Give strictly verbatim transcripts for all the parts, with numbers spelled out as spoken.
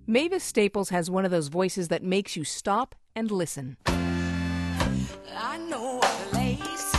Mavis Staples has one of those voices that makes you stop and listen. I know a place.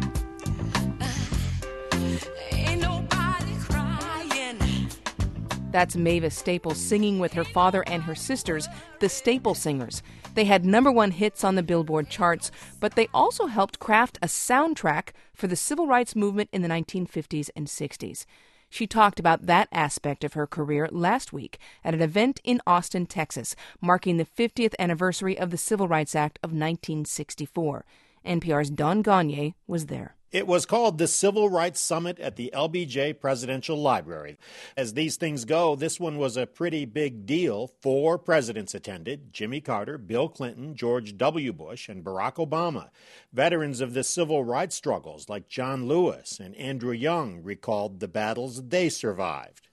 Uh, ain't nobody crying. That's Mavis Staples singing with her father and her sisters, the Staple Singers. They had number one hits on the Billboard charts, but they also helped craft a soundtrack for the civil rights movement in the nineteen fifties and sixties. She talked about that aspect of her career last week at an event in Austin, Texas, marking the fiftieth anniversary of the Civil Rights Act of nineteen sixty-four. N P R's Don Gagné was there. It was called the Civil Rights Summit at the L B J Presidential Library. As these things go, this one was a pretty big deal. Four presidents attended: Jimmy Carter, Bill Clinton, George W. Bush, and Barack Obama. Veterans of the civil rights struggles like John Lewis and Andrew Young recalled the battles they survived.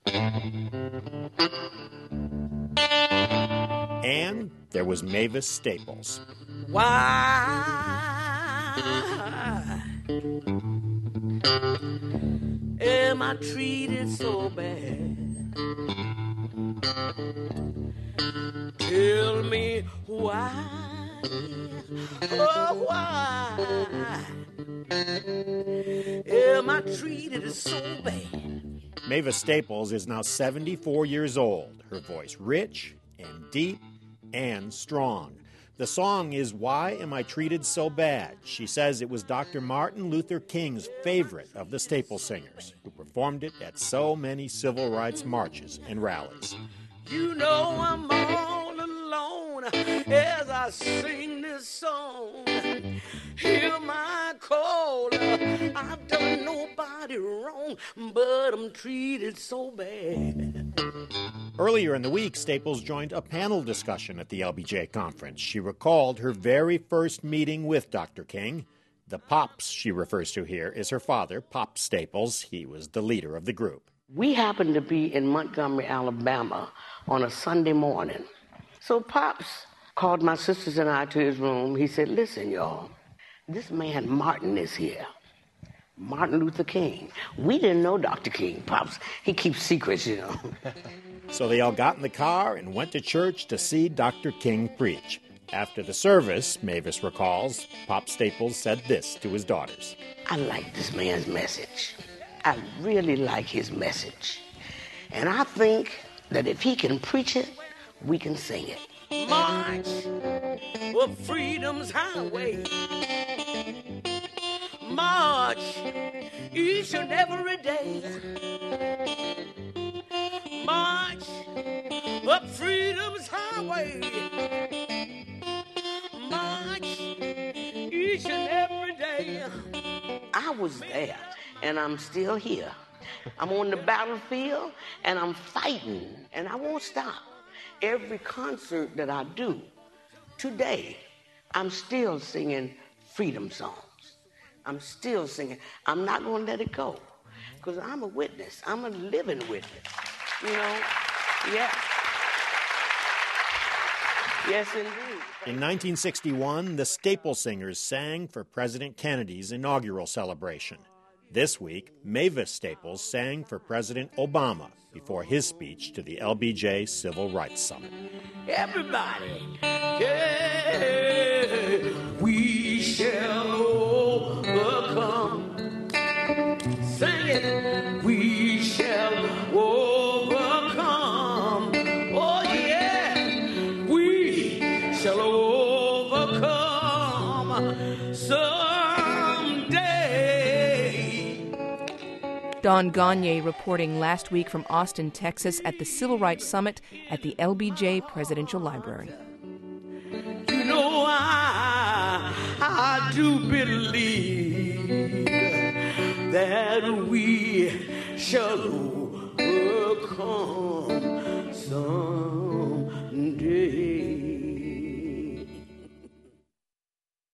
And there was Mavis Staples. Why am I treated so bad? Tell me why, oh why am I treated so bad? Mavis Staples is now seventy-four years old. Her voice rich and deep and strong. The song is Why Am I Treated So Bad? She says it was Doctor Martin Luther King's favorite of the Staple Singers, who performed it at so many civil rights marches and rallies. You know I'm all alone as I sing this song. Hear my call. I've done nobody wrong, but I'm treated so bad. Earlier in the week, Staples joined a panel discussion at the L B J conference. She recalled her very first meeting with Doctor King. The Pops she refers to here is her father, Pop Staples. He was the leader of the group. We happened to be in Montgomery, Alabama on a Sunday morning. So Pops called my sisters and I to his room. He said, listen, y'all, this man Martin is here. Martin Luther King. We didn't know Doctor King, Pops. He keeps secrets, you know. So they all got in the car and went to church to see Doctor King preach. After the service, Mavis recalls, Pop Staples said this to his daughters. I like this man's message. I really like his message. And I think that if he can preach it, we can sing it. March up freedom's highway. March each and every day. March up freedom's highway. March each and every day. I was there, and I'm still here. I'm on the battlefield, and I'm fighting, and I won't stop. Every concert that I do today, I'm still singing freedom songs. I'm still singing. I'm not going to let it go, because I'm a witness. I'm a living witness. You know? Yeah. Yes, indeed. In nineteen sixty-one, the Staple Singers sang for President Kennedy's inaugural celebration. This week, Mavis Staples sang for President Obama before his speech to the L B J Civil Rights Summit. Everybody, yeah, we shall overcome. Sing it. We shall overcome. Oh, yeah. We shall overcome someday. Don Gagné reporting last week from Austin, Texas at the Civil Rights Summit at the L B J Presidential Library. You know, I, I do believe that we shall overcome someday.